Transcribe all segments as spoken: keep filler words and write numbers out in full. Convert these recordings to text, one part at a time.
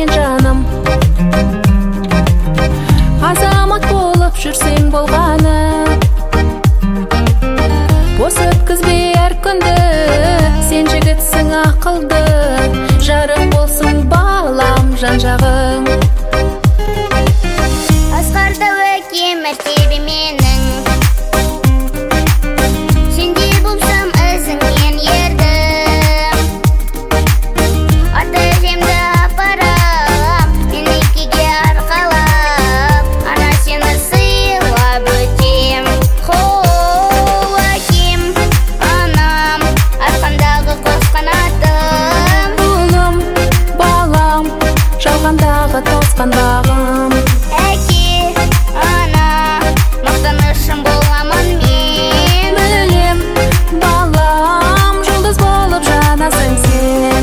жаным. Азамат болып жүрсең болғаны, бос өткізбе әр күнді, сен жігітсің ақылды, жарық болсын балам жан-жағың. Асқарда өке мәртебе менің, сендей болсам ізіңнен ердім. Ата-әжемді апарам, мерекеге арқалап, ана сені сыйлап өтем. Хоу, әкем, анам, арқандағы қос қанатым. Ұлым, балам, жалғандағы тосқан бағым. Әке, ана, мақтанышым боламын мен. Білем, балам, жұлдыз болып жанасың сен.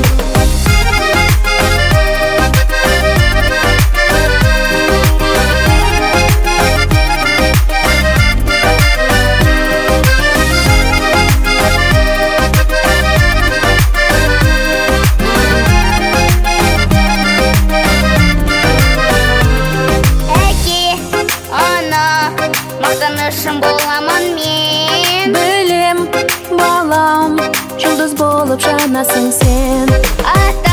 Әке, ана, мақтанышым боламын мен. Білем, балам, жұлдыз болып жанасың сен. Ата